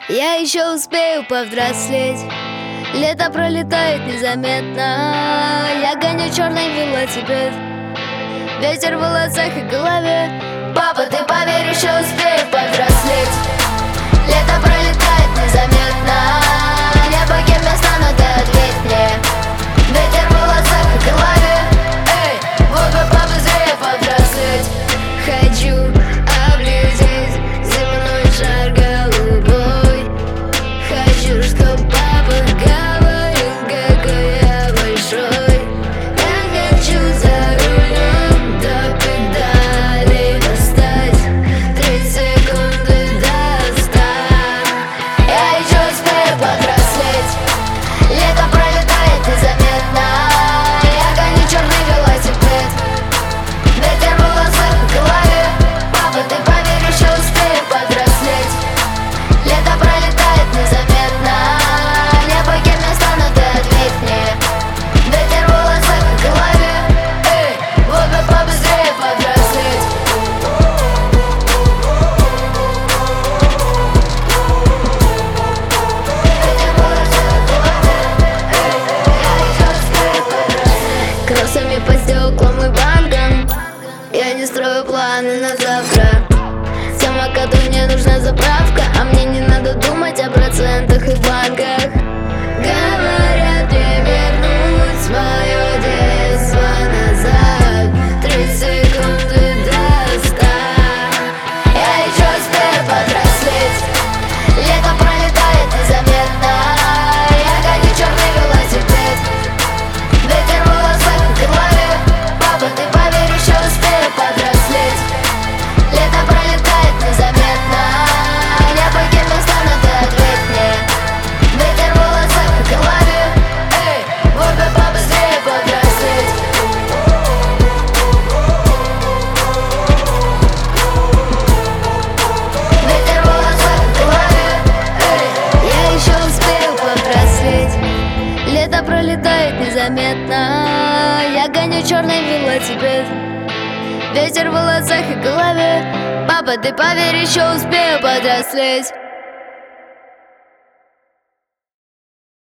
Я еще успею повзрослеть. Лето пролетает незаметно. Я гоню черный велосипед. Ветер в волосах и голове. Папа, ты поверь, еще успею повзрослеть. Лето пролетает незаметно. Небо кем я стану, ты ответь мне. Ветер в волосах и голове. Эй, вот бы побыстрее повзрослеть. Хочу облететь земной шар голубой. Хочу, чтоб папа говорил, какой я большой. Я хочу за рулем до педали достать 3 секунды до 100. Я еще успею повзрослеть. Лето пролетает незаметно. Я гоню черный велосипед. Ветер в волосах в голове. Папа, ты поверь, еще успею повзрослеть. Лето пролетает незаметно. Небо кем я стану, ты ответь мне. Ветер в волосах в голове. Эй, вот бы побыстрее повзрослеть. Ветер в волосах в голове. Эй, я еще успею повзрослеть. Кроссами по стеклам и банкам. Я не строю планы на завтра. Самокату мне нужна заправка, а мне не надо думать о процентах и банках. Говорят мне вернуть свое детство назад 3 секунды до 100. Я еще успею повзрослеть. Лето пролетает незаметно. Я гоню черный велосипед. Ветер в волосах в голове. Папа, ты поверь, еще успею повзрослеть. Лето пролетает незаметно. Небо кем я стану, ты ответь мне. Ветер в волосах в голове. Эй, вот бы побыстрее повзрослеть. Ветер в волосах в голове. Эй, я еще успею повзрослеть. Лето пролетает незаметно. Я гоню черный велосипед. Ветер в волосах и голове. Папа, ты поверь, еще успею повзрослеть.